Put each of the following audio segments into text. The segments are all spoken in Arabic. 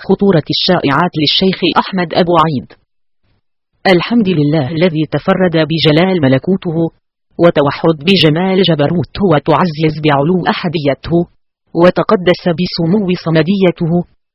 خطورة الشائعات للشيخ أحمد أبو عيد. الحمد لله الذي تفرد بجلال ملكوته، وتوحد بجمال جبروته، وتعزز بعلو أحديته، وتقدس بسمو صمديته،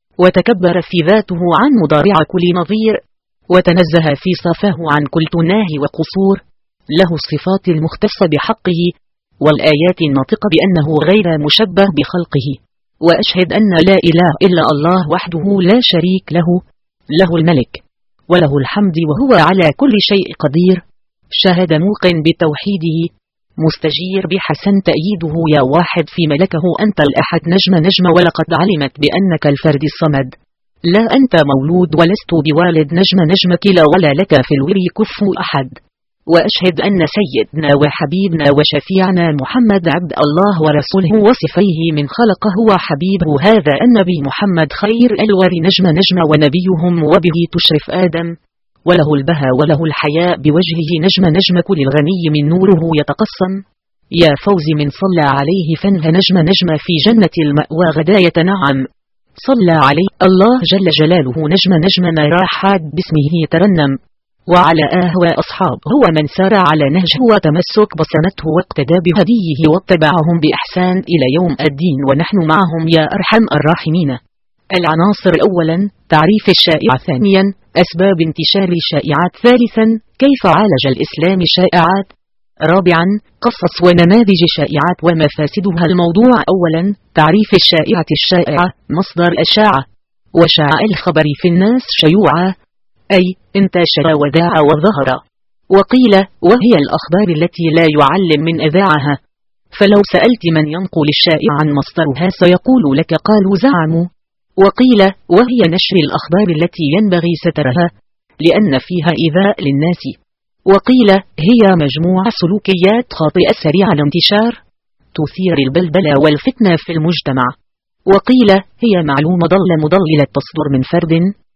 وتكبر في ذاته عن مضارع كل نظير، وتنزه في صفاه عن كل تناه وقصور. له الصفات المختصة بحقه، والآيات الناطقة بأنه غير مشبه بخلقه. وأشهد أن لا إله إلا الله وحده لا شريك له، له الملك وله الحمد وهو على كل شيء قدير. شهد موقن بتوحيده، مستجير بحسن تأييده. يا واحد في ملكه أنت الأحد نجم ولقد علمت بأنك الفرد الصمد، لا أنت مولود ولست بوالد نجم كلا ولا لك في الوري كفو أحد. وأشهد أن سيدنا وحبيبنا وشفيعنا محمد عبد الله ورسوله وصفيه من خلقه وحبيبه، هذا النبي محمد خير الور نجم ونبيهم، وبه تشرف آدم، وله البهى وله الحياء بوجهه نجم كل الغني من نوره يتقسم. يا فوز من صلى عليه فنه نجم في جنة المأوى غدا يتنعم. صلى عليه الله جل جلاله نجم ما راحات باسمه يترنم. وعلى وأصحاب هو من سار على نهجه وتمسك بسنته واقتدى بهديه واتبعهم بإحسان إلى يوم الدين، ونحن معهم يا أرحم الراحمين. العناصر: أولا تعريف الشائعة، ثانيا أسباب انتشار الشائعات، ثالثا كيف عالج الإسلام الشائعات، رابعا قصص ونماذج الشائعات ومفاسدها. الموضوع: أولا تعريف الشائعة. الشائعة مصدر أشاعة، وشاع الخبر في الناس شيوعا، أي انتشر وذاع وظهر. وقيل وهي الأخبار التي لا يعلم من أذاعها، فلو سألت من ينقل الشائع عن مصدرها سيقول لك قالوا زعموا. وقيل وهي نشر الأخبار التي ينبغي سترها لأن فيها إيذاء للناس. وقيل هي مجموع سلوكيات خاطئة سريعة الانتشار تثير البلبلة والفتنة في المجتمع. وقيل هي معلومة مضللة تصدر من فرد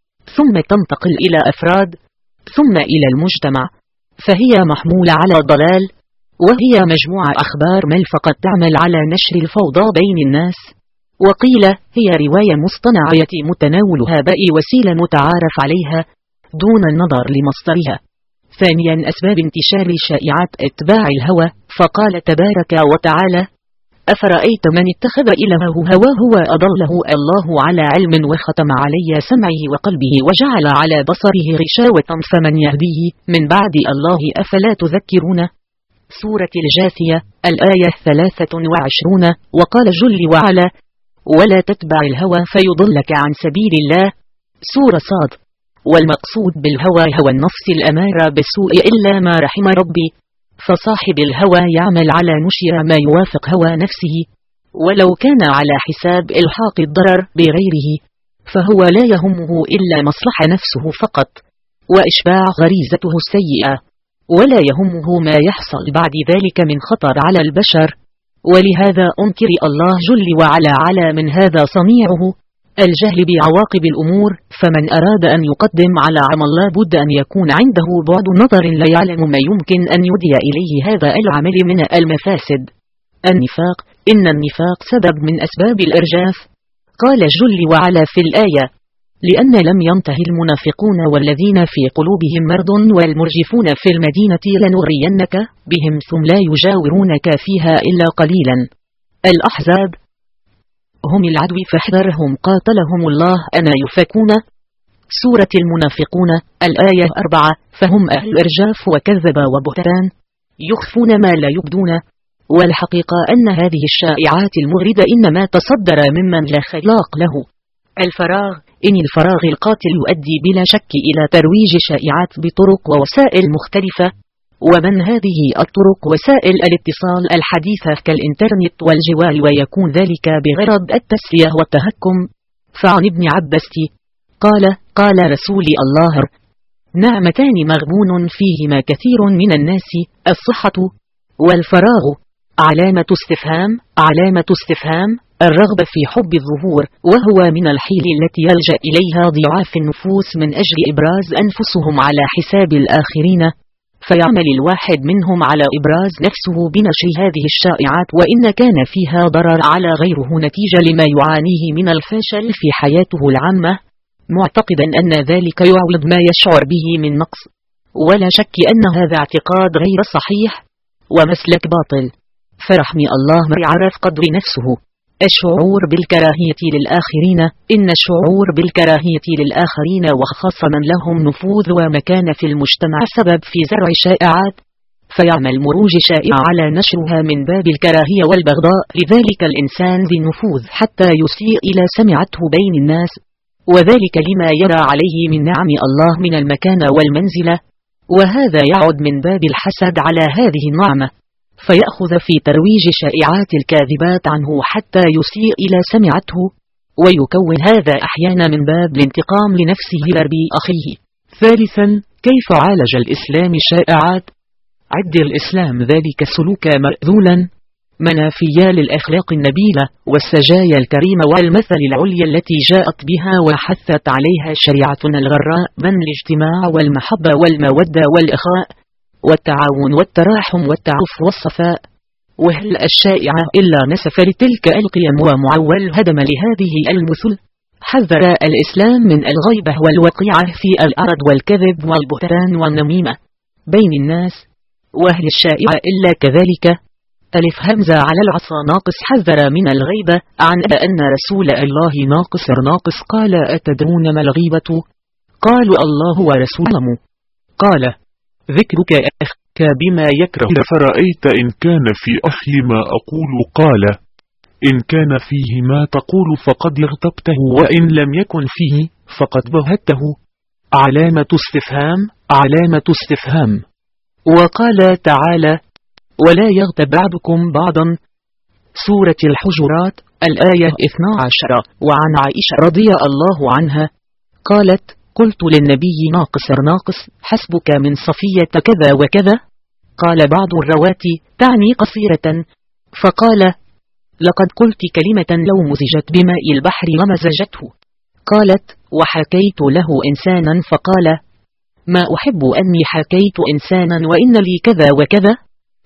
ثم تنتقل إلى أفراد ثم إلى المجتمع، فهي محمولة على ضلال، وهي مجموعة أخبار ملفقة تعمل على نشر الفوضى بين الناس. وقيل هي رواية مصطنعة متناولها بأي وسيلة متعارف عليها دون النظر لمصدرها. ثانيا أسباب انتشار الشائعات: اتباع الهوى، فقال تبارك وتعالى: أفرأيت من اتخذ إلهه هواه وأضله الله على علم وختم علي سمعه وقلبه وجعل على بصره غشاوة فمن يهديه من بعد الله أفلا تذكرون. سورة الجاثية الآية 23. وقال جل وعلا: ولا تتبع الهوى فيضلك عن سبيل الله. سورة صاد. والمقصود بالهوى هو النفس الأمارة بالسوء إلا ما رحم ربي، فصاحب الهوى يعمل على نشر ما يوافق هوى نفسه، ولو كان على حساب إلحاق الضرر بغيره فهو لا يهمه إلا مصلح نفسه فقط وإشباع غريزته السيئة، ولا يهمه ما يحصل بعد ذلك من خطر على البشر. ولهذا أنكر الله جل وعلا على من هذا صنيعه الجهل بعواقب الأمور، فمن أراد أن يقدم على عمل لا بد أن يكون عنده بعد نظر لا يعلم ما يمكن أن يدي إليه هذا العمل من المفاسد. النفاق: إن النفاق سبب من أسباب الإرجاف. قال جل وعلا في الآية: لأن لم ينتهي المنافقون والذين في قلوبهم مرض والمرجفون في المدينة لنغرينك بهم ثم لا يجاورونك فيها إلا قليلا. الأحزاب: هم العدو فاحذرهم قاتلهم الله أنا يفكون. سورة المنافقون الآية 4. فهم أهل إرجاف وكذب وبهتان، يخفون ما لا يبدون. والحقيقة أن هذه الشائعات المغردة إنما تصدر ممن لا خلاق له. الفراغ: إن الفراغ القاتل يؤدي بلا شك إلى ترويج شائعات بطرق ووسائل مختلفة، ومن هذه الطرق وسائل الاتصال الحديثة كالإنترنت والجوال، ويكون ذلك بغرض التسلية والتهكم. فعن ابن عباس قال رسول الله: نعمتان مغبون فيهما كثير من الناس، الصحة والفراغ. علامة استفهام الرغبة في حب الظهور، وهو من الحيل التي يلجأ إليها ضعاف النفوس من أجل إبراز أنفسهم على حساب الآخرين، فيعمل الواحد منهم على إبراز نفسه بنشر هذه الشائعات، وإن كان فيها ضرر على غيره نتيجة لما يعانيه من الفشل في حياته العامة معتقدا أن ذلك يعوض ما يشعر به من نقص، ولا شك أن هذا اعتقاد غير صحيح ومسلك باطل. فرحمي الله من عرف قدر نفسه. الشعور بالكراهية للآخرين. إن الشعور بالكراهية للآخرين وخاصة من لهم نفوذ ومكان في المجتمع سبب في زرع شائعات، فيعمل مروج شائعة على نشرها من باب الكراهية والبغضاء لذلك الإنسان ذي النفوذ حتى يسيء إلى سمعته بين الناس، وذلك لما يرى عليه من نعم الله من المكانة والمنزلة، وهذا يعود من باب الحسد على هذه النعمة، فيأخذ في ترويج شائعات الكاذبات عنه حتى يسيء إلى سمعته، ويكون هذا أحيانا من باب الانتقام لنفسه لرب أخيه. ثالثا، كيف عالج الإسلام الشائعات؟ عد الإسلام ذلك سلوك مأذولا منافيا للأخلاق النبيلة والسجايا الكريمة والمثل العليا التي جاءت بها وحثت عليها شريعتنا الغراء من الاجتماع والمحبة والمودة والإخاء والتعاون والتراحم والتعاطف والصفاء. وهل الشائعة إلا نسف لتلك القيم ومعول هدم لهذه المثل؟ حذر الإسلام من الغيبة والوقيعة في الأرض والكذب والبهتان والنميمة بين الناس. وهل الشائعة إلا كذلك؟ ألف همزة على العصا ناقص حذر من الغيبة عن أن رسول الله ناقص قال أتدرون ما الغيبة؟ قالوا الله ورسوله. قال ذكرك أخك بما يكره فرأيت إن كان في أخي ما أقول قال إن كان فيه ما تقول فقد اغتبته وإن لم يكن فيه فقد بهته. علامة استفهام. وقال تعالى ولا يغتب بعضكم بعضا، سورة الحجرات الآية 12. وعن عائشة رضي الله عنها قالت قلت للنبي ناقص حسبك من صفية كذا وكذا. قال بعض الرواة تعني قصيرة، فقال لقد قلت كلمة لو مزجت بماء البحر لمزجته. قالت وحكيت له إنسانا فقال ما أحب أني حكيت إنسانا وإن لي كذا وكذا.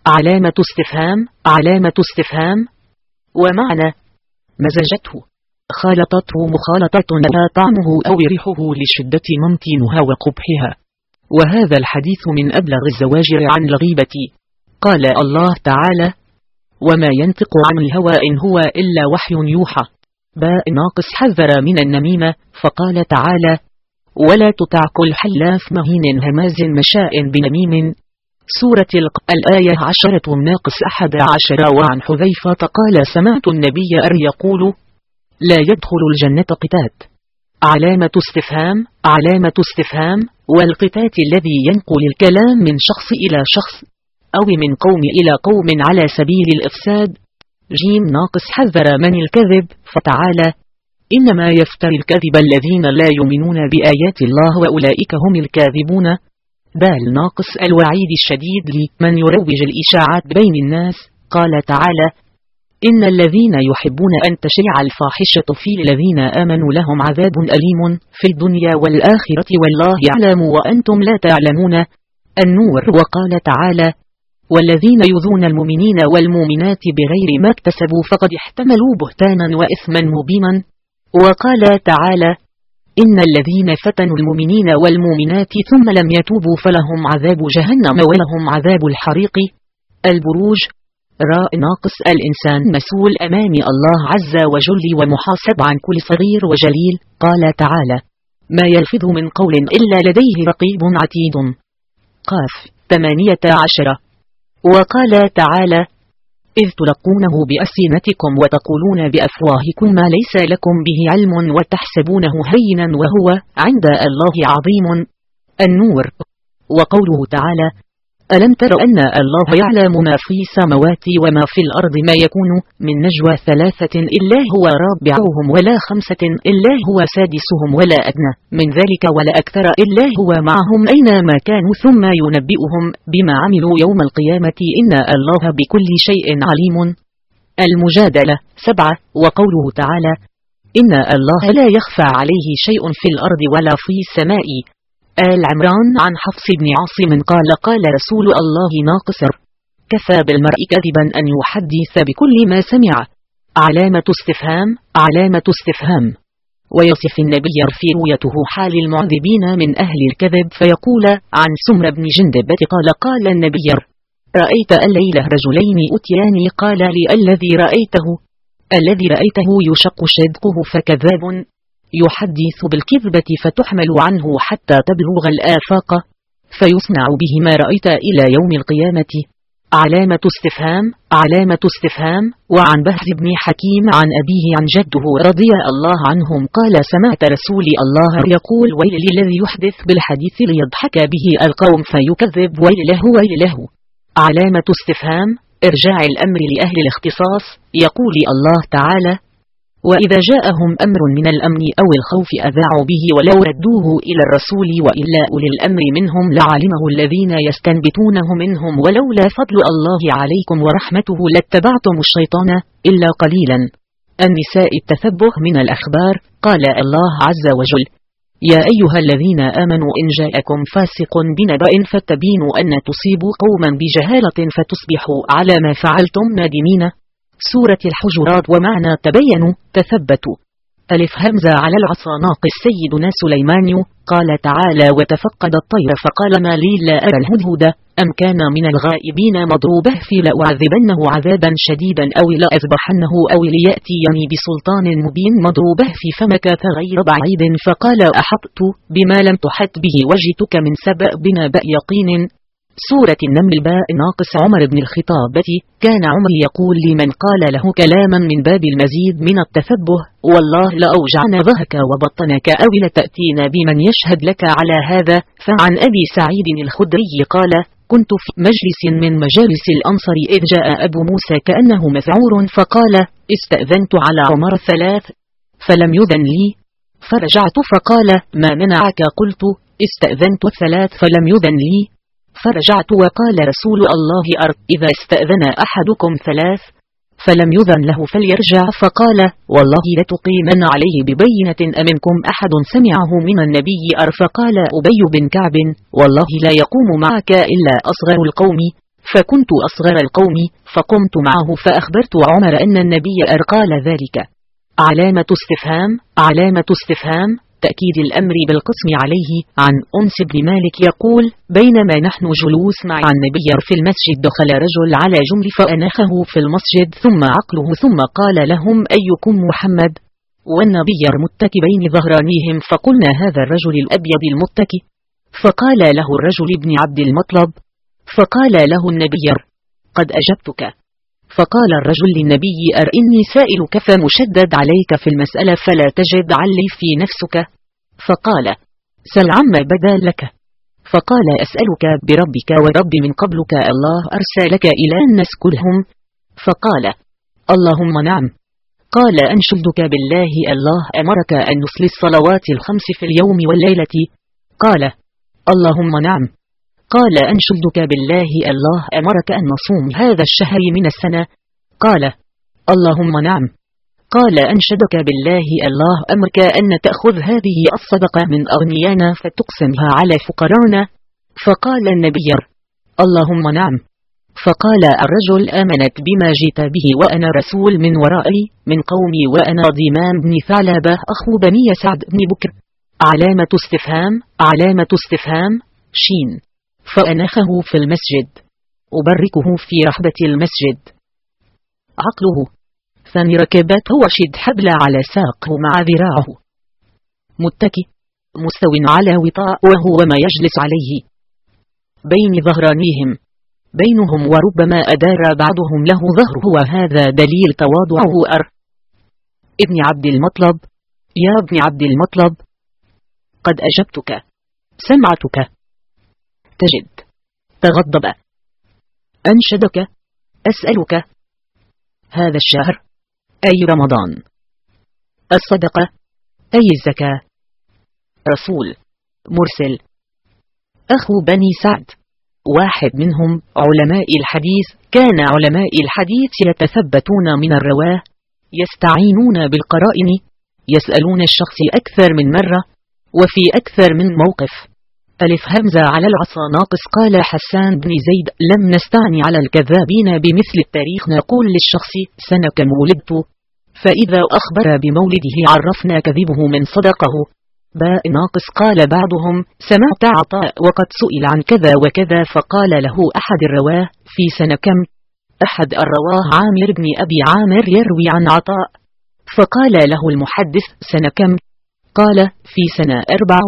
علامة استفهام. ومعنى مزجته خالطته مخالطة لا طعمه أو ريحه لشدة ممتينها وقبحها. وهذا الحديث من أبلغ الزواجر عن الغيبة. قال الله تعالى وما ينطق عن الهوى إن هو إلا وحي يوحى. باء ناقص حذر من النميمة، فقال تعالى ولا تطع كل حلاف مهين هماز مشاء بنميم. سورة الآية 10 ناقص 11. وعن حذيفة قال سمعت النبي يقول لا يدخل الجنة قتات. علامة استفهام. والقتات الذي ينقل الكلام من شخص إلى شخص أو من قوم إلى قوم على سبيل الإفساد. جيم ناقص حذر من الكذب، فتعالى إنما يفتري الكذب الذين لا يؤمنون بآيات الله وأولئك هم الكاذبون. دال ناقص الوعيد الشديد لمن يروج الإشاعات بين الناس. قال تعالى إن الذين يحبون أن تشيع الفاحشة في الذين آمنوا لهم عذاب أليم في الدنيا والآخرة والله يعلم وأنتم لا تعلمون. النور. وقال تعالى والذين يؤذون المؤمنين والمؤمنات بغير ما اكتسبوا فقد احتملوا بهتانا وإثما مبينا. وقال تعالى إن الذين فتنوا المؤمنين والمؤمنات ثم لم يتوبوا فلهم عذاب جهنم ولهم عذاب الحريق. البروج. راء ناقص الإنسان مسؤول أمام الله عز وجل ومحاسب عن كل صغير وجليل. قال تعالى ما يلفظ من قول إلا لديه رقيب عتيد. قاف 18. وقال تعالى إذ تلقونه بألسنتكم وتقولون بأفواهكم ما ليس لكم به علم وتحسبونه هينا وهو عند الله عظيم. النور. وقوله تعالى ألم تر أن الله يعلم ما في السماوات وما في الأرض ما يكون من نجوى 3 إلا هو رابعهم ولا 5 إلا هو سادسهم ولا أدنى من ذلك ولا أكثر إلا هو معهم أينما كانوا ثم ينبئهم بما عملوا يوم القيامة إن الله بكل شيء عليم. المجادلة 7. وقوله تعالى إن الله لا يخفى عليه شيء في الأرض ولا في السماء. آل عمران. عن حفص بن عاصم قال قال رسول الله ناقصر كفى بالمرء كذبا أن يحدث بكل ما سمع. علامة استفهام. ويصف النبي في رؤيته حال المعذبين من أهل الكذب فيقول عن سمر بن جندب قال النبي: رأيت الليلة رجلين أتياني قال لي: الذي رأيته يشق شدقه فكذاب، يحدث بالكذبة فتحمل عنه حتى تبلغ الآفاق، فيصنع به ما رأيت إلى يوم القيامة. علامة استفهام. وعن بهز بن حكيم عن أبيه عن جده رضي الله عنهم قال: سمعت رسول الله يقول: ويل للذي يحدث بالحديث ليضحك به القوم فيكذب، ويله. علامة استفهام. ارجاع الأمر لأهل الاختصاص. يقول الله تعالى: وإذا جاءهم أمر من الأمن أو الخوف أذاعوا به ولو ردوه إلى الرسول وإلا أولي الأمر منهم لعلمه الذين يستنبتونه منهم ولولا فضل الله عليكم ورحمته لاتبعتم الشيطان إلا قليلا. النساء. التثبه من الأخبار. قال الله عز وجل: يا أيها الذين آمنوا إن جاءكم فاسق بنبأ فاتبينوا أن تصيبوا قوما بجهالة فتصبحوا على ما فعلتم نادمين. سورة الحجرات. ومعنى تبينوا تثبتوا. ألف همزة على العصا ناقص سيدنا سليمان. قال تعالى: وتفقد الطير فقال ما لي لا أرى الهدهد أم كان من الغائبين مضروبه في لأعذبنه عذابا شديدا أو لأذبحنه أو ليأتيني بسلطان مبين مضروبه في فمكث غير بعيد فقال أحطت بما لم تحط به وجئتك من سبأ بنبأ يقين. سورة النمل. باء ناقص عمر بن الخطابة. كان عمر يقول لمن قال له كلاما من باب المزيد من التثبه: والله لأوجعنا ظهرك وبطنك أو لتأتينا بمن يشهد لك على هذا. فعن أبي سعيد الخدري قال: كنت في مجلس من مجالس الأنصر إذ جاء أبو موسى كأنه مسعور فقال: استأذنت على عمر 3 فلم يذن لي، فرجعت فقال: ما منعك؟ قلت: استأذنت 3 فلم يذن لي، فرجعت وقال رسول الله: إذا استأذن أحدكم 3 فلم يذن له فليرجع، فقال: والله لتقيمن عليه ببينة أمنكم أحد سمعه من النبي فقال أبي بن كعب: والله لا يقوم معك إلا أصغر القوم، فكنت أصغر القوم فقمت معه فأخبرت عمر أن النبي قال ذلك. علامة استفهام. تأكيد الأمر بالقسم عليه. عن أنس بن مالك يقول: بينما نحن جلوس مع النبي في المسجد دخل رجل على جمل فأناخه في المسجد ثم عقله ثم قال لهم: أيكم محمد؟ والنبي متكي بين ظهرانيهم، فقلنا هذا الرجل الأبيض المتكي، فقال له الرجل ابن عبد المطلب، فقال له النبي: قد أجبتك. فقال الرجل للنبي: إني سائلك فمشدد عليك في المسألة فلا تجد علي في نفسك. فقال: سل عما بدا لك. فقال: أسألك بربك ورب من قبلك الله أرسلك إلى الناس كلهم. فقال: اللهم نعم. قال: أنشدك بالله الله أمرك أن نصلي الصلوات 5 في اليوم والليلة. قال: اللهم نعم. قال: أنشدك بالله الله أمرك أن نصوم هذا الشهر من السنة. قال: اللهم نعم. قال: أنشدك بالله الله أمرك أن تأخذ هذه الصدقة من أغنيانا فتقسمها على فقرانا. فقال النبي: اللهم نعم. فقال الرجل: آمنت بما جئت به وأنا رسول من ورائي من قومي وأنا ضمان بن ثعلبة أخو بني سعد بن بكر. علامة استفهام. شين. فأناخه في المسجد. أبركه في رحبة المسجد. عقله. ثاني ركبته وشد حبل على ساقه مع ذراعه. متكي. مستو على وطاء وهو ما يجلس عليه. بين ظهرانيهم. بينهم وربما أدار بعضهم له ظهره وهذا دليل تواضعه. ابن عبد المطلب. يا ابن عبد المطلب، قد أجبتك. سمعتك. تجد. تغضب. أنشدك. أسألك. هذا الشهر أي رمضان. الصدقة أي الزكاة. رسول. مرسل. أخو بني سعد. واحد منهم علماء الحديث. كان علماء الحديث يتثبتون من الرواه، يستعينون بالقرائن، يسألون الشخص أكثر من مرة وفي أكثر من موقف. ألف همزة على العصا ناقص. قال حسان بن زيد: لم نستعني على الكذابين بمثل التاريخ، نقول للشخص سنة كم ولدت، فإذا أخبر بمولده عرفنا كذبه من صدقه. باء ناقص. قال بعضهم: سمعت عطاء وقد سئل عن كذا وكذا فقال له أحد الرواه: في سنة كم؟ أحد الرواه عامر بن أبي عامر يروي عن عطاء، فقال له المحدث: سنة كم؟ قال: في سنة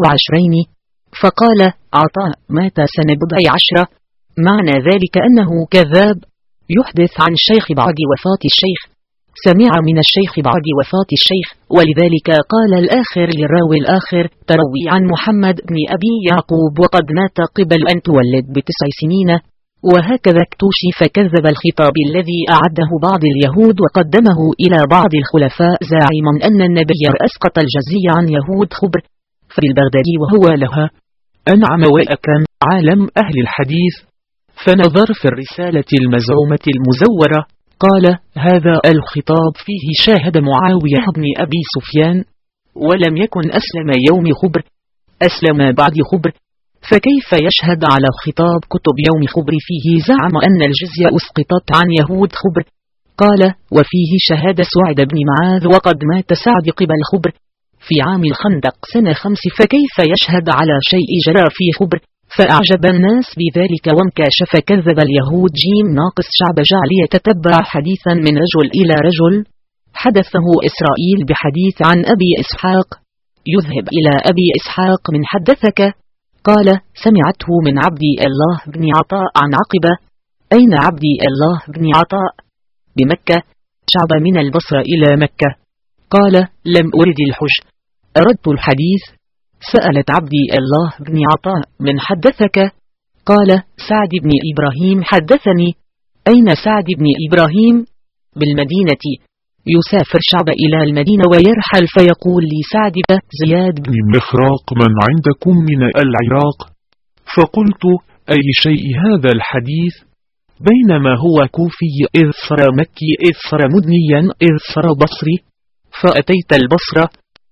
24. فقال عطاء: مات سنة 14. معنى ذلك أنه كذاب، يحدث عن الشيخ بعد وفاة الشيخ، سمع من الشيخ بعد وفاة الشيخ. ولذلك قال الآخر للراوي الآخر: تروي عن محمد بن أبي يعقوب وقد مات قبل أن تولد ب9 سنين. وهكذا اكتشف كذب الخطاب الذي أعده بعض اليهود وقدمه إلى بعض الخلفاء زاعما أن النبي أسقط الجزية عن يهود خبر. في البغدادي وهو لها أنعم وأكرم عالم أهل الحديث، فنظر في الرسالة المزعومة المزورة، قال: هذا الخطاب فيه شاهد معاوية بن أبي سفيان، ولم يكن أسلم يوم خبر، أسلم بعد خبر، فكيف يشهد على خطاب كتب يوم خبر فيه زعم أن الجزية أسقطت عن يهود خبر؟ قال: وفيه شهادة سعد بن معاذ وقد مات سعد قبل خبر في عام الخندق سنة 5، فكيف يشهد على شيء جرى في خبر؟ فأعجب الناس بذلك وانكشف كذب اليهود. جيم ناقص. شعب جعل يتتبع حديثا من رجل إلى رجل، حدثه إسرائيل بحديث عن أبي إسحاق، يذهب إلى أبي إسحاق من حدثك، قال: سمعته من عبدي الله بن عطاء عن عقبة. أين عبدي الله بن عطاء؟ بمكة. شعب من البصرة إلى مكة. قال: لم أرد الحج، أردت الحديث. سألت عبدي الله بن عطاء: من حدثك؟ قال: سعد بن إبراهيم حدثني. أين سعد بن إبراهيم؟ بالمدينة. يسافر شعب إلى المدينة ويرحل فيقول لسعد: زياد بن مخراق من عندكم من العراق؟ فقلت: أي شيء هذا الحديث؟ بينما هو كوفي إذ صار مكي إذ صار مدنيا إذ صار بصري. فأتيت البصرة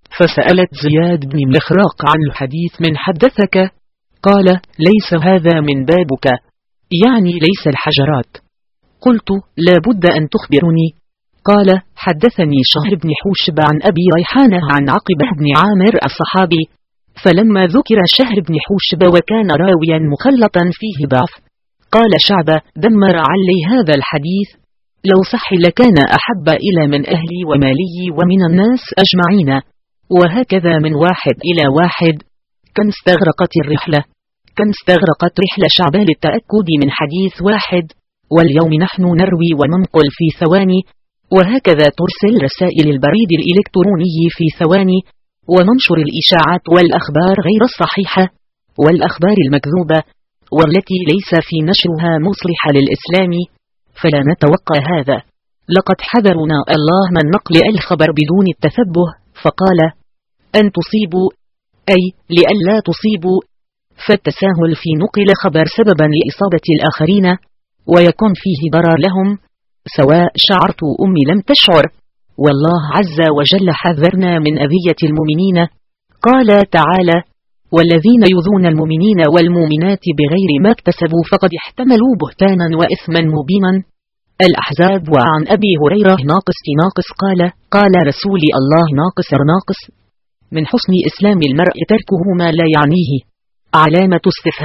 فسألت زياد بن مخراق عن الحديث من حدثك؟ قال: ليس هذا من بابك، يعني ليس الحجرات. قلت: لا بد أن تخبرني. قال: حدثني شهر بن حوشب عن أبي ريحانة عن عقبة بن عامر الصحابي، فلما ذكر شهر بن حوشب وكان راويا مخلطا فيه ضعف، قال شعب: دمر علي هذا الحديث، لو صح لكان أحب إلى من أهلي ومالي ومن الناس أجمعين. وهكذا من واحد إلى واحد. كم استغرقت الرحلة، كم استغرقت رحلة شعب للتأكد من حديث واحد، واليوم نحن نروي وننقل في ثواني، وهكذا ترسل رسائل البريد الإلكتروني في ثواني، وننشر الإشاعات والأخبار غير الصحيحة والأخبار المكذوبة والتي ليس في نشرها مصلحة للإسلام. فلا نتوقع هذا. لقد حذرنا الله من نقل الخبر بدون التثبه، فقال: أن تصيبوا، أي لئلا تصيبوا، فالتساهل في نقل خبر سببا لإصابة الآخرين ويكون فيه ضرر لهم، سواء شعرت أمي لم تشعر. والله عز وجل حذرنا من أذية المؤمنين. قال تعالى: والذين يؤذون المؤمنين والمؤمنات بغير ما اكتسبوا فقد احتملوا بهتانا وإثما مبينا. الأحزاب. وعن أبي هريرة ناقص قال رسول الله ناقص من حسن إسلام المرء تركه ما لا يعنيه. علامة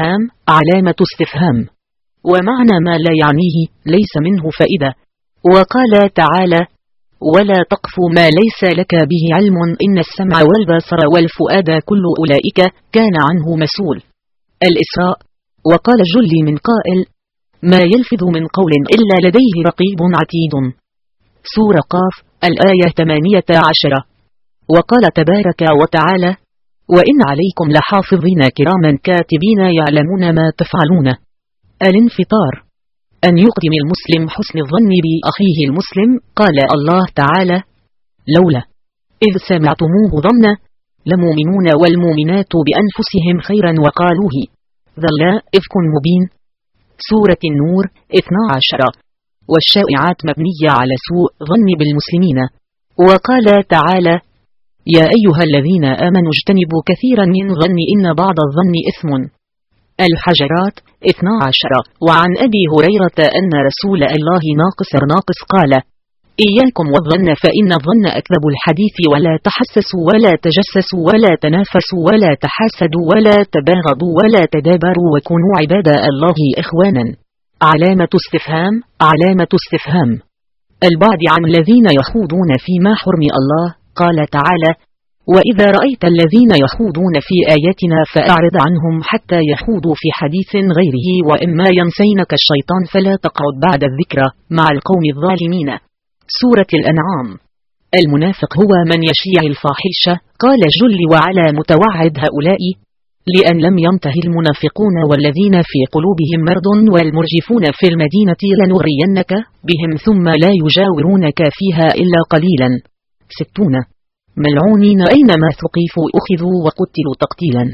استفهام. ومعنى ما لا يعنيه ليس منه فائدة. وقال تعالى: ولا تقف ما ليس لك به علم إن السمع والبصر والفؤاد كل أولئك كان عنه مسؤول. الإسراء. وقال جل من قائل: ما يلفظ من قول إلا لديه رقيب عتيد. سورة قاف الآية 18. وقال تبارك وتعالى: وإن عليكم لحافظين كراما كاتبين يعلمون ما تفعلون. الانفطار. أن يقدم المسلم حسن الظن بأخيه المسلم. قال الله تعالى: لولا إذ سمعتموه ظن المؤمنون والمؤمنات بأنفسهم خيرا وقالوه ذلا إفك مبين. سورة النور 12. والشائعات مبنية على سوء ظن بالمسلمين. وقال تعالى: يا أيها الذين آمنوا اجتنبوا كثيرا من ظن إن بعض الظن إثم. الحجرات 12. وعن أبي هريرة أن رسول الله ناقص قال: إياكم والظن فإن الظن أكذب الحديث، ولا تحسسوا ولا تجسسوا ولا تنافسوا ولا تحاسدوا ولا تباغضوا ولا تدابروا، وكونوا عباد الله إخوانا. علامة استفهام. علامة استفهام. البعد عن الذين يخوضون فيما حرم الله. قال تعالى: وإذا رأيت الذين يخوضون في آياتنا فأعرض عنهم حتى يخوضوا في حديث غيره، وإما ينسينك الشيطان فلا تقعد بعد الذكرى مع القوم الظالمين. سورة الأنعام. المنافق هو من يشيع الفاحشة. قال جل وعلا متوعد هؤلاء: لأن لم ينته المنافقون والذين في قلوبهم مرض والمرجفون في المدينة لنغرينك بهم ثم لا يجاورونك فيها إلا قليلا. 60. ملعونين أينما ثقيفوا أخذوا وقتلوا تقتيلا.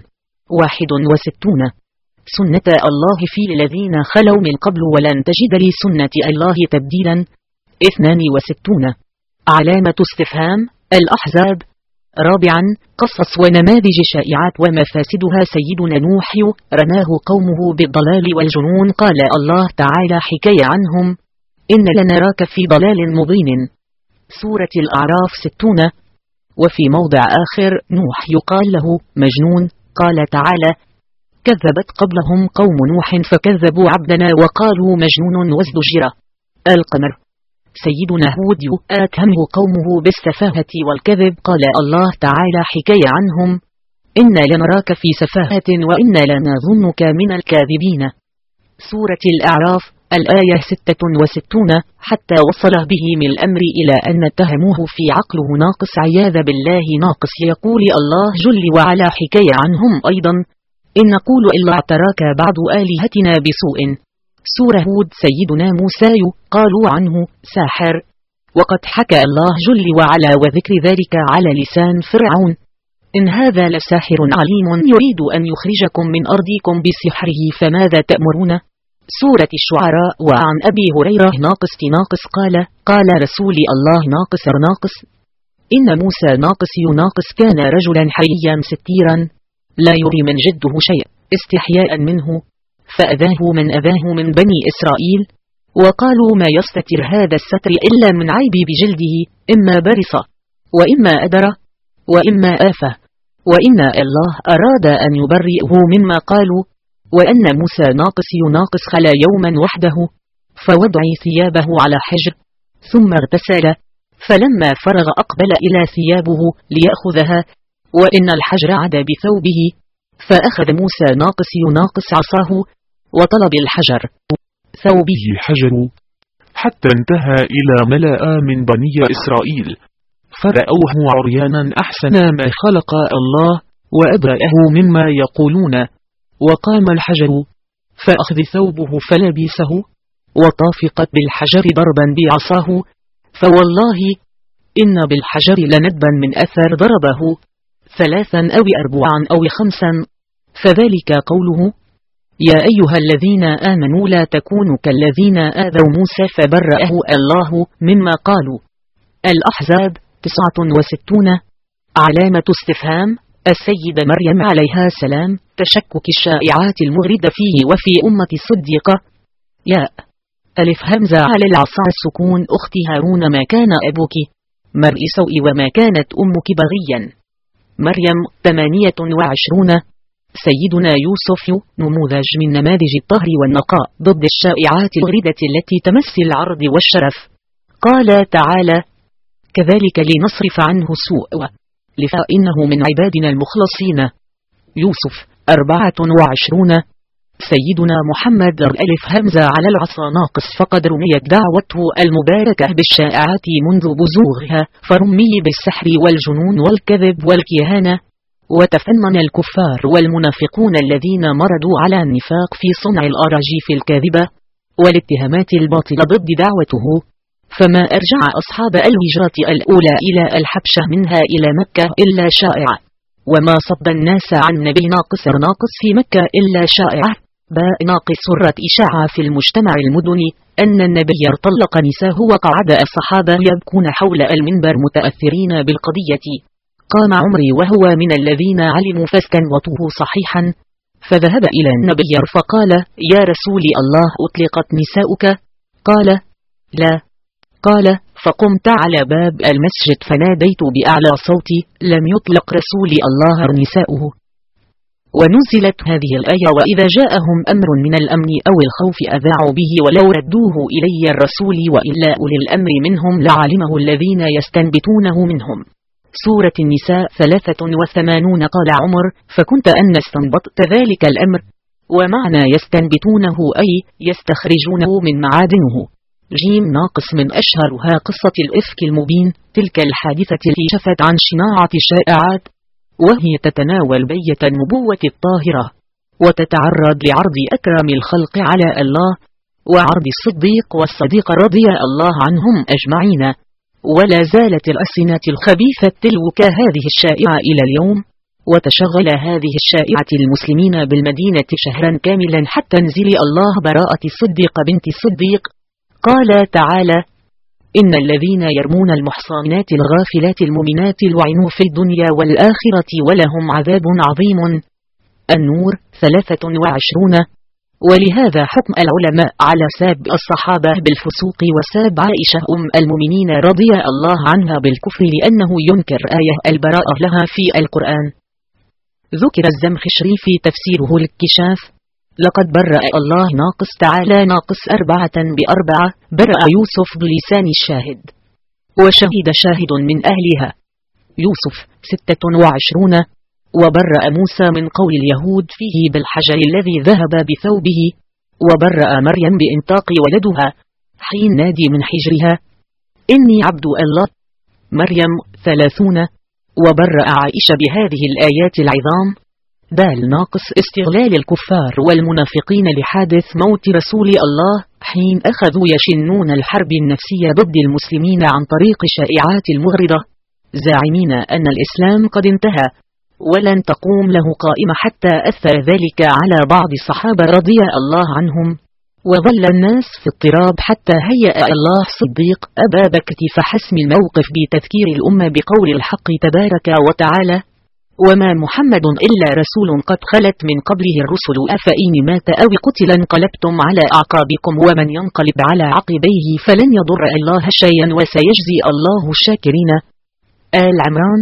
61. سنة الله في الذين خلوا من قبل ولن تجد لسنة الله تبديلا. 62. علامة استفهام. الأحزاب. رابعا قصص ونماذج شائعات ومفاسدها. سيدنا نوح رماه قومه بالضلال والجنون. قال الله تعالى حكاية عنهم: إن لنراك في ضلال مبين. سورة الأعراف. 60. وفي موضع آخر نوح يقال له مجنون. قال تعالى: كذبت قبلهم قوم نوح فكذبوا عبدنا وقالوا مجنون وازدجر. القمر. سيدنا هود آتهمه قومه بالسفاهة والكذب. قال الله تعالى حكاية عنهم: إنا لنراك في سفاهة وإنا لنظنك من الكاذبين. سورة الأعراف. الآية 66. حتى وصل به من الأمر إلى أن اتهموه في عقله ناقص عياذ بالله ناقص. يقول الله جل وعلا حكاية عنهم أيضا: إن نقول إلا اعتراك بعض آلهتنا بسوء. سورة هود. سيدنا موسى قالوا عنه ساحر، وقد حكى الله جل وعلا وذكر ذلك على لسان فرعون: إن هذا لساحر عليم يريد أن يخرجكم من أرضكم بسحره فماذا تأمرون. سورة الشعراء. وعن أبي هريرة ناقص قال رسول الله ناقص إن موسى ناقص كان رجلا حييا ستيرا لا يري من جده شيء استحياء منه، فأذاه من أذاه من بني إسرائيل، وقالوا ما يستتر هذا الستر إلا من عيب بجلده، إما برصة وإما أدر وإما آفة، وإن الله أراد أن يبرئه مما قالوا. وأن موسى ناقص خلا يوما وحده فوضع ثيابه على حجر ثم اغتسل، فلما فرغ أقبل إلى ثيابه ليأخذها، وإن الحجر عاد بثوبه، فأخذ موسى ناقص عصاه وطلب الحجر ثوبه حجر حتى انتهى إلى ملأ من بني إسرائيل فرأوه عريانا أحسن ما خلق الله وأبرأه مما يقولون، وقام الحجر فأخذ ثوبه فلبسه وطافقت بالحجر ضربا بعصاه، فوالله إن بالحجر لندبا من أثر ضربه 3 أو 4 أو 5. فذلك قوله: يا أيها الذين آمنوا لا تكونوا كالذين آذوا موسى فبرأه الله مما قالوا. الأحزاب 69. علامة استفهام. السيدة مريم عليها السلام تشكك الشائعات المغردة فيه وفي أمة الصديقة. ياء ألف همزة على العصا السكون. أختي هارون ما كان أبوك مرء سوء وما كانت أمك بغيا. مريم 28. سيدنا يوسف نموذج من نماذج الطهر والنقاء ضد الشائعات الغردة التي تمس العرض والشرف. قال تعالى: كذلك لنصرف عنه السوء فإنه من عبادنا المخلصين. يوسف 24. سيدنا محمد ألف همزة على العصا ناقص فقد رميت دعوته المباركة بالشائعات منذ بزوغها، فرمي بالسحر والجنون والكذب والكهانة، وتفنن الكفار والمنافقون الذين مرضوا على النفاق في صنع الأراجيف الكاذبة والاتهامات الباطلة ضد دعوته، فما أرجع أصحاب الهجرة الأولى إلى الحبشة منها إلى مكة إلا شائعة، وما صد الناس عن نبي ناقص في مكة إلا شائعة. ناقص سرت إشاعة في المجتمع المدني أن النبي طلق نساه وقعد الصحابة يبكون حول المنبر متأثرين بالقضية. قام عمري وهو من الذين علموا فاستنبطوه صحيحا، فذهب إلى النبي فقال: يا رسول الله أطلقت نساؤك؟ قال: لا. قال: فقمت على باب المسجد فناديت بأعلى صوتي: لم يطلق رسول الله نساؤه. ونزلت هذه الآية: وإذا جاءهم أمر من الأمن أو الخوف أذاعوا به ولو ردوه إلي الرسول وإلا أولي الأمر منهم لعلمه الذين يستنبتونه منهم. سورة النساء 83. قال عمر: فكنت أن استنبطت ذلك الأمر، ومعنى يستنبتونه أي يستخرجونه من معادنه. جيم ناقص من أشهرها قصة الإفك المبين، تلك الحادثة التي شفت عن شناعة الشائعات، وهي تتناول بية النبوة الطاهرة، وتتعرض لعرض أكرم الخلق على الله، وعرض الصديق والصديق رضي الله عنهم أجمعين. ولا زالت الألسنة الخبيثة تلو كهذه الشائعة إلى اليوم، وتشغل هذه الشائعة المسلمين بالمدينة شهرا كاملا حتى انزل الله براءة الصديق بنت الصديق. قال تعالى: إن الذين يرمون المحصنات الغافلات المؤمنات لعنوا في الدنيا والآخرة ولهم عذاب عظيم. النور 23. ولهذا حكم العلماء على ساب الصحابة بالفسوق وساب عائشة أم المؤمنين رضي الله عنها بالكفر لأنه ينكر آية البراءة لها في القرآن. ذكر الزمخشري في تفسيره الكشاف: لقد برأ الله ناقص تعالى ناقص 4 ب4، برأ يوسف بلسان الشاهد، وشهد شاهد من أهلها. يوسف 26. وبرأ موسى من قول اليهود فيه بالحجر الذي ذهب بثوبه، وبرأ مريم بإنطاق ولدها حين نادي من حجرها: إني عبد الله. مريم 30. وبرأ عائشة بهذه الآيات العظام. دال ناقص استغلال الكفار والمنافقين لحادث موت رسول الله حين أخذوا يشنون الحرب النفسية ضد المسلمين عن طريق شائعات المغرضة، زاعمين أن الإسلام قد انتهى ولن تقوم له قائمة، حتى أثر ذلك على بعض الصحابة رضي الله عنهم، وظل الناس في اضطراب حتى هيأ الله صديق أبا بكر فحسم الموقف بتذكير الأمة بقول الحق تبارك وتعالى: وما محمد إلا رسول قد خلت من قبله الرسل أفإن مات أو قتل انقلبتم على أعقابكم ومن ينقلب على عقبيه فلن يضر الله شيئا وسيجزي الله الشاكرين. آل عمران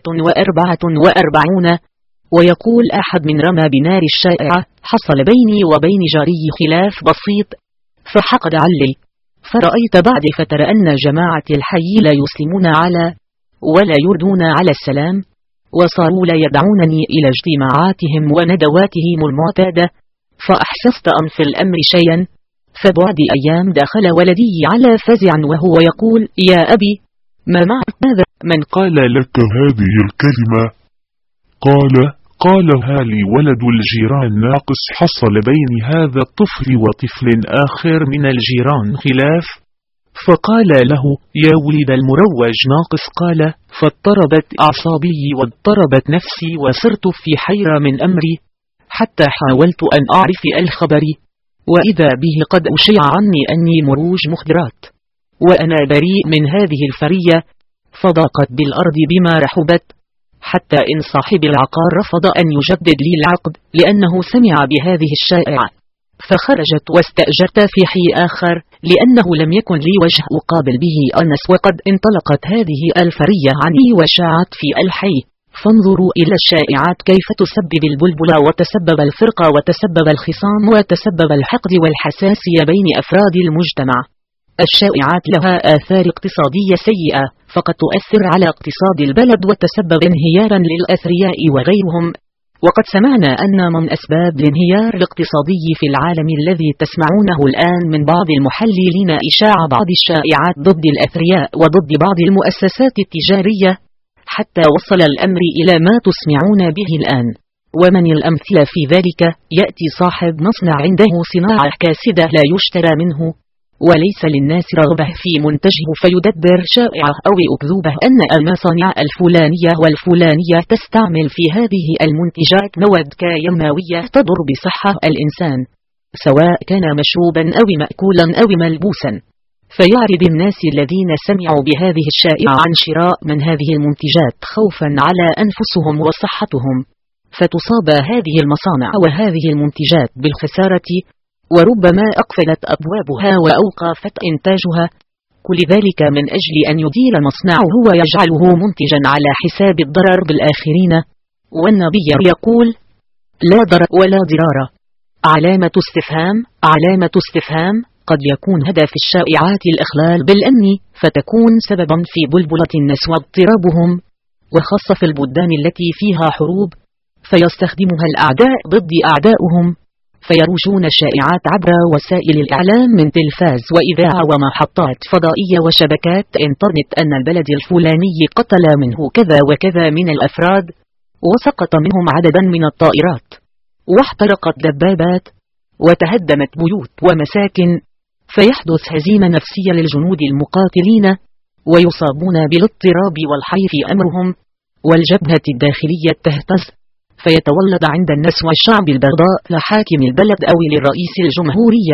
144. ويقول أحد من رمى بنار الشائعة: حصل بيني وبين جاري خلاف بسيط فحقد علي، فرأيت بعد فترة أن جماعة الحي لا يسلمون على ولا يردون على السلام، وصاروا لا يدعونني إلى اجتماعاتهم وندواتهم المعتادة، فأحسست أن في الأمر شيئا. فبعد أيام دخل ولدي على فزع وهو يقول: يا أبي، ما معك هذا؟ من قال لك هذه الكلمة؟ قالها لي ولد الجيران ناقص حصل بين هذا الطفل وطفل آخر من الجيران خلاف، فقال له: يا ولد المروج ناقص. قال: فاضطربت أعصابي واضطربت نفسي وصرت في حيرة من أمري، حتى حاولت أن أعرف الخبر، وإذا به قد أشيع عني أني مروج مخدرات، وأنا بريء من هذه الفرية، فضاقت بالأرض بما رحبت، حتى إن صاحب العقار رفض أن يجدد لي العقد لأنه سمع بهذه الشائعة، فخرجت واستأجرت في حي آخر لأنه لم يكن لي وجه أقابل به أنس، وقد انطلقت هذه الفرية عني وشاعت في الحي. فانظروا إلى الشائعات كيف تسبب البلبل وتسبب الفرقة وتسبب الخصام وتسبب الحقد والحساسية بين أفراد المجتمع. الشائعات لها آثار اقتصادية سيئة، فقد تؤثر على اقتصاد البلد وتسبب انهيارا للأثرياء وغيرهم. وقد سمعنا أن من أسباب الانهيار الاقتصادي في العالم الذي تسمعونه الآن من بعض المحللين إشاع بعض الشائعات ضد الأثرياء وضد بعض المؤسسات التجارية، حتى وصل الأمر إلى ما تسمعون به الآن. ومن الأمثلة في ذلك: يأتي صاحب مصنع عنده صناعة كاسدة لا يشترى منه، وليس للناس رغبة في منتجه، فيدبر شائعة أو أكذوبة أن المصانع الفلانية والفلانية تستعمل في هذه المنتجات مواد كيماوية تضر بصحة الإنسان، سواء كان مشروبا أو مأكولا أو ملبوسا، فيعرض الناس الذين سمعوا بهذه الشائعة عن شراء من هذه المنتجات خوفا على أنفسهم وصحتهم، فتصاب هذه المصانع وهذه المنتجات بالخسارة، وربما أقفلت أبوابها وأوقفت إنتاجها. كل ذلك من أجل أن يدير مصنعه ويجعله منتجا على حساب الضرر بالآخرين. والنبي يقول: لا ضرر ولا ضرار. علامة استفهام. علامة استفهام. قد يكون هدف الشائعات الإخلال بالأمن، فتكون سببا في بلبلة الناس واضطرابهم، وخاصة في البلدان التي فيها حروب، فيستخدمها الأعداء ضد أعدائهم، فيروجون الشائعات عبر وسائل الإعلام من تلفاز وإذاعة ومحطات فضائية وشبكات إنترنت أن البلد الفلاني قتل منه كذا وكذا من الأفراد، وسقط منهم عددا من الطائرات، واحترقت دبابات، وتهدمت بيوت ومساكن، فيحدث هزيمة نفسية للجنود المقاتلين، ويصابون بالاضطراب والحي في أمرهم، والجبهة الداخلية تهتز، فيتولد عند الناس والشعب البغضاء لحاكم البلد أو للرئيس الجمهورية،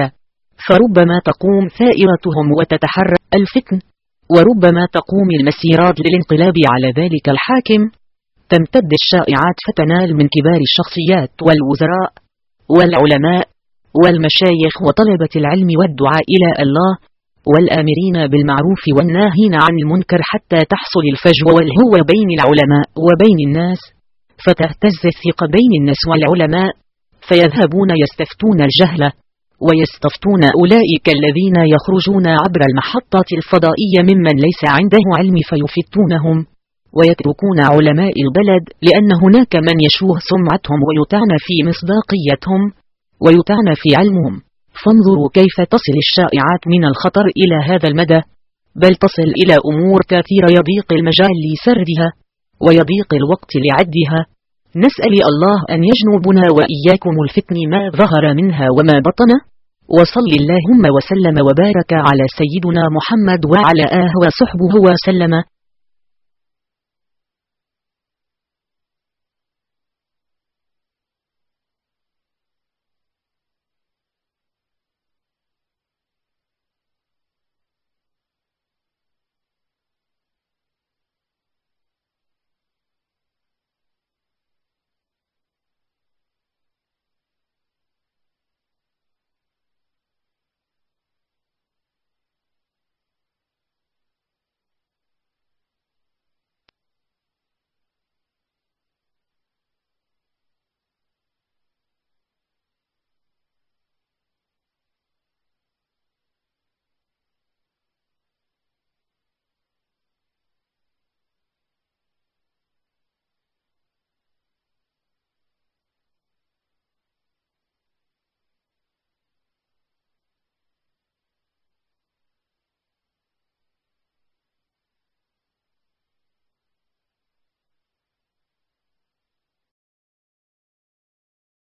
فربما تقوم ثائرتهم وتتحرك الفتن، وربما تقوم المسيرات للانقلاب على ذلك الحاكم. تمتد الشائعات فتنال من كبار الشخصيات والوزراء والعلماء والمشايخ وطلبة العلم والدعاء إلى الله والآمرين بالمعروف والناهين عن المنكر، حتى تحصل الفجوة والهوة بين العلماء وبين الناس، فتهتز الثقة بين الناس والعلماء، فيذهبون يستفتون الجهلة، ويستفتون أولئك الذين يخرجون عبر المحطات الفضائية ممن ليس عنده علم فيفتونهم، ويتركون علماء البلد لأن هناك من يشوه سمعتهم ويطعن في مصداقيتهم ويطعن في علمهم. فانظروا كيف تصل الشائعات من الخطر إلى هذا المدى، بل تصل إلى أمور كثيرة يضيق المجال لسردها ويضيق الوقت لعدها. نسأل الله أن يجنبنا وإياكم الفتن ما ظهر منها وما بطن. وصل اللهم وسلم وبارك على سيدنا محمد وعلى آله وصحبه وسلم.